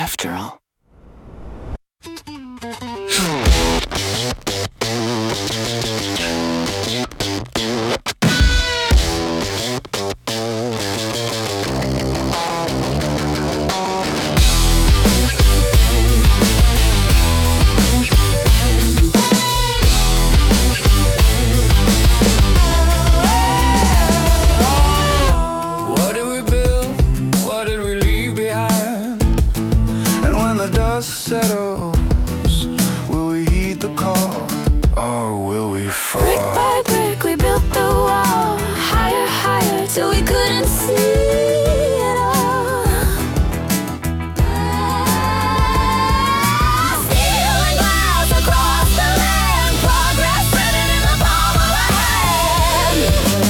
after all. Settles, will we heed the call, or will we fall? Brick by brick we built the wall, higher, higher, till we couldn't see it all. Steel and glass across the land, progress written in the palm of our hand.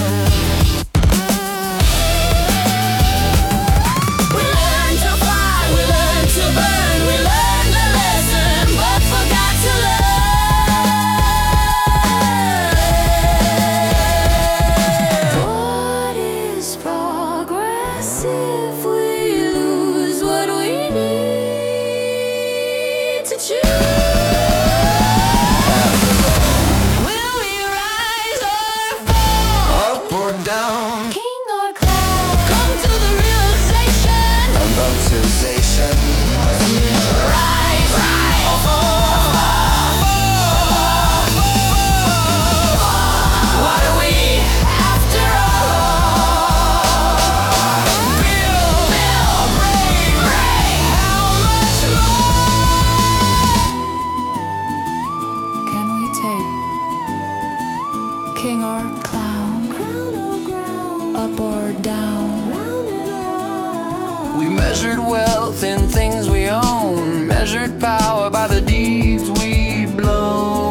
We learned to fly, we learned to burn, we learned the lesson, but forgot to learn. What is progress if we lose what we need to choose? Will we rise or fall? Up or down, King or clown? Come to the realization. amortization. Rise, rise or fall. What are we after all? Build, break, how much more? Can we take king or clown? Up or down? We measured wealth in things we own, measured power by the deeds we've blown.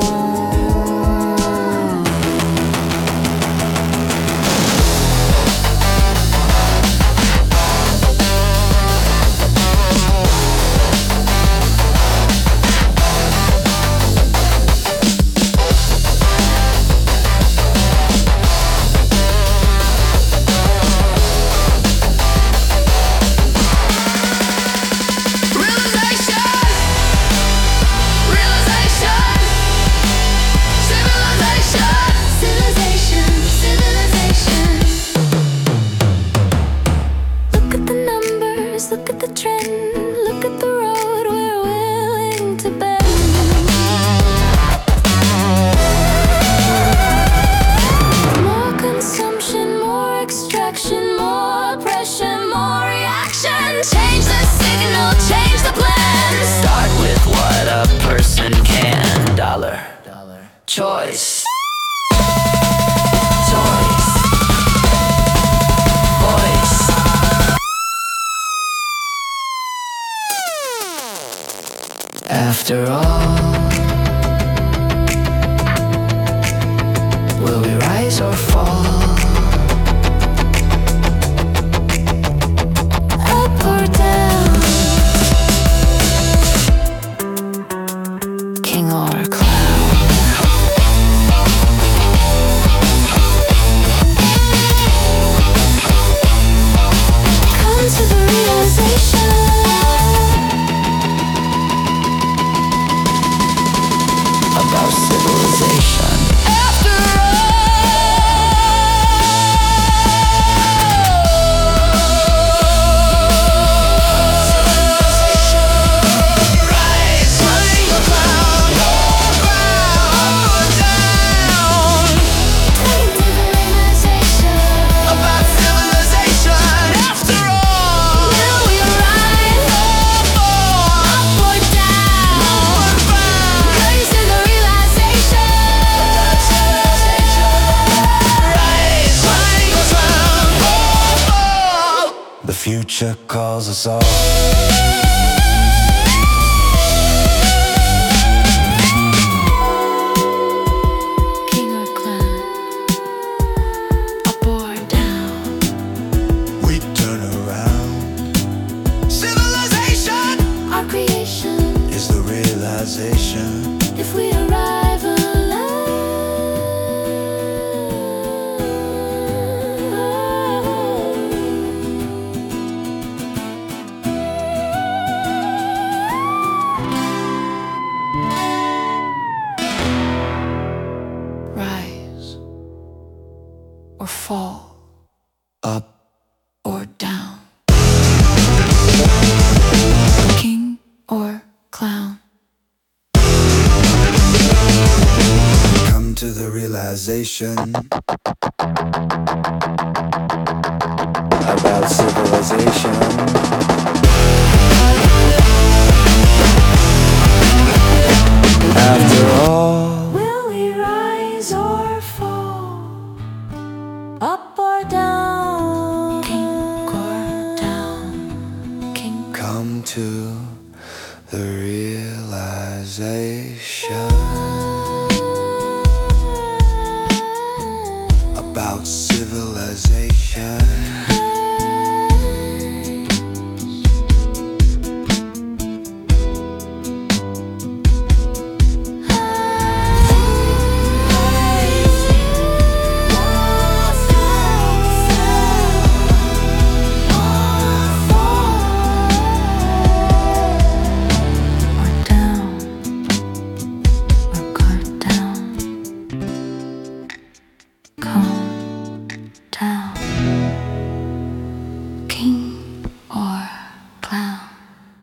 Look at the numbers, look at the trend, look at the road we're willing to bend. More consumption, more extraction, more oppression, more reaction. Change the signal, change the plan. Start with what a person can. Dollar. Choice. Choice. Voice. After all, will we rise or fall? Up or down, King or clown? come to the realization. About civilization. After The future calls us all. king or clown, up or down. We turn around. Civilization Our creation, is the realization. if we arrive alive. civilization. About civilization. After all, will we rise or fall? Up or down? Kink or down? Kink. come to the realization about civilization. Come